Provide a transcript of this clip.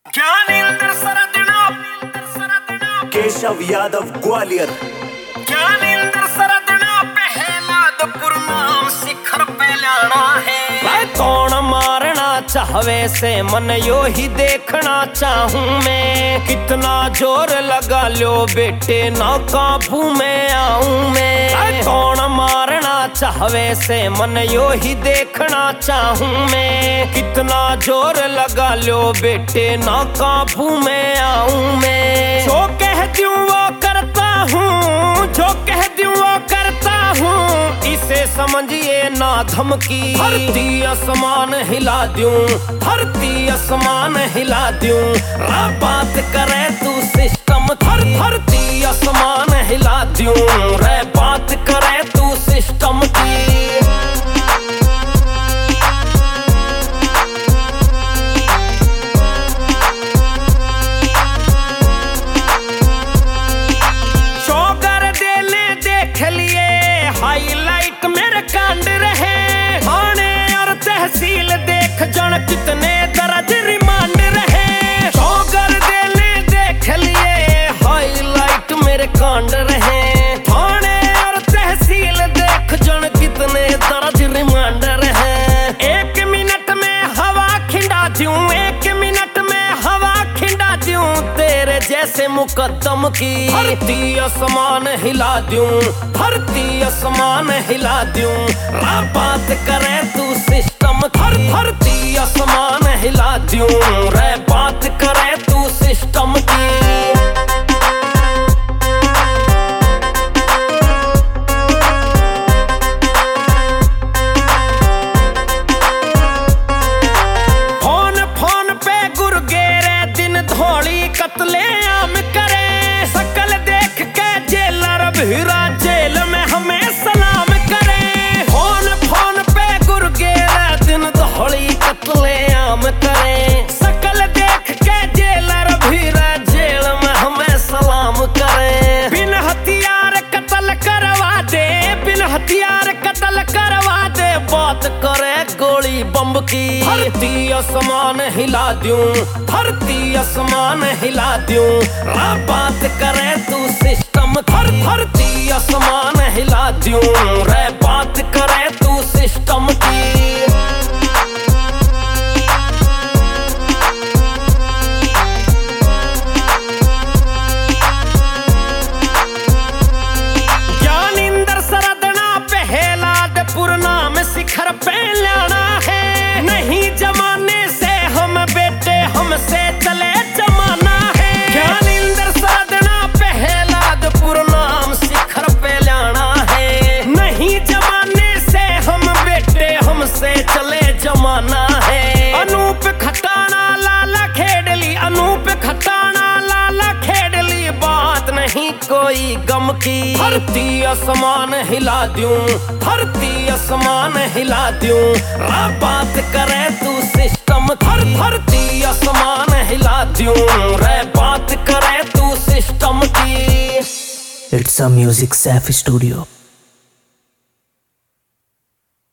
केशव यादव ग्वालियर। शिखर पे लाना है कौन मारना चाहवे से मन यो ही देखना चाहूं मैं। कितना जोर लगा लो बेटे ना काबू में आऊं मैं। कौन मारना चाहवे से मन यो ही देखना चाहूं मैं। कितना जोर लगा लो बेटे ना काबू में आऊं मैं। जो कह दूं वो करता हूँ, जो कह दूं वो करता हूँ, इसे समझिए ना धमकी। धरती आसमान हिला दूं, धरती आसमान हिला दूं, बात करे तू सिस्टम की। धरती आसमान हिला दूं, रे बात करे तू सिस्टम की। हाईलाइट मेरे कांड रहे थाने और तहसील देख जन कितने दर्ज रिमांड रहे। शौगर देने देख लिए हाईलाइट मेरे कांड रहे थाने और तहसील देख जन कितने दर्ज रिमांड रहे। 1 मिनट में हवा खिंडा दूं, 1 मिनट में हवा खिंडा दूं तेरे जैसे मुकद्दम की। धरती आसमान हिला दूं, धरती आसमान हिला दूं, बात करे तू सिस्टम की। धरती आसमान हिला दूं, रे बात करे तू सिस्टम की। फोन पे गुरगेरे दिन धोली कतले आम करे। शकल देख के जेलर भीरा जेल में हमें सलाम करे। फोन पे गुरगेरे दिन धोली कतले आम करे। शकल देख के जेलर भीरा जेल में हमें सलाम करे। बिन हथियार कत्ल करवा दे, बिन हथियार कत्ल करवा दे, बात करे गोली बम की। धरती आसमान हिला दूं, धरती आसमान हिला दूं, बात करे तू सिस्टम की। धरती आसमान हिला दूं, रे बात करे तू सिस्टम की। शिखर पे लाना है नहीं जमाने से हम बेटे, हमसे चले जमाना है। ज्ञानेंद्र साधना पहलादपुर नाम शिखर पे लाना है नहीं जमाने से हम बेटे, हमसे चले जमाना है। अनूप खटाना लाला खेड़ली, अनूप खटाना लाला खेड़ली, बात नहीं कोई गम की। धरती आसमान हिला दूं, धरती आसमान हिला दूं, बात करे तू सिस्टम की। धरती आसमान हिला दूं, रे बात करे तू सिस्टम की। It's a music safe studio.